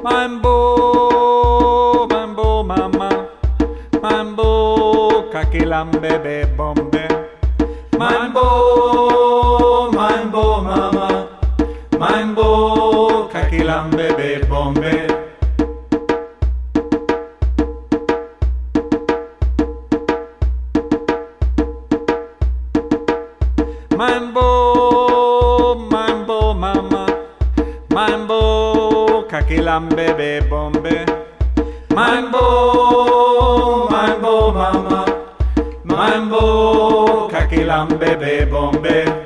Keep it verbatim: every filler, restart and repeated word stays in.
Mambo, mambo mama, mambo kakilambe be bombe. Mambo, mambo mama, mambo kakilambe be bombe. Mambo, mambo mama, mambo kakilambe be bombe. Mambo, mambo mama, mambo kakilambe be bombe.